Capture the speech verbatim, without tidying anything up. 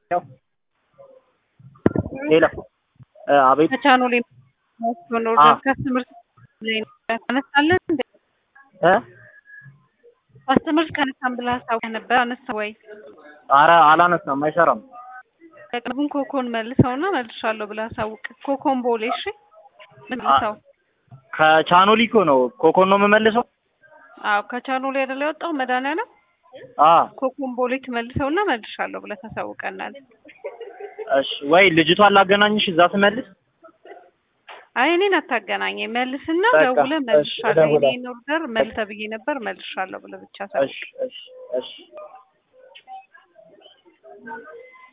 ያው ሌላ አቤት ቻናሉ ላይ ነው ከስተመር ላይ አነሳለን እ ከስተመር ከነሳም ብላ ሳው ነበር አነሳ ወይ አረ አላነሳም አይሰራም ተቀብን ኮኮን መልሰውና መልሻለሁ ብላ ሳውቅ ኮኮን ቦሌሽ መልሰው ከቻናሉ እኮ ነው ኮኮን ነው የምመልሰው አው ከቻናሉ ላይ አይደለ ወጣው መዳናና አ ኮኮን ቦሌት መልሰውና መልሻለሁ ብለ ተሳውቀናል እሺ ወይ ልጅቷን ላገናኝሽ እዛ ትመልስ አይ እኔን አታገናኝ መልስና ደውለ መልሻለሁ እኔ ኦርደር መልሰ ብዬ ነበር መልሻለሁ ብለ ብቻ ሳውቅ እሺ እሺ እሺ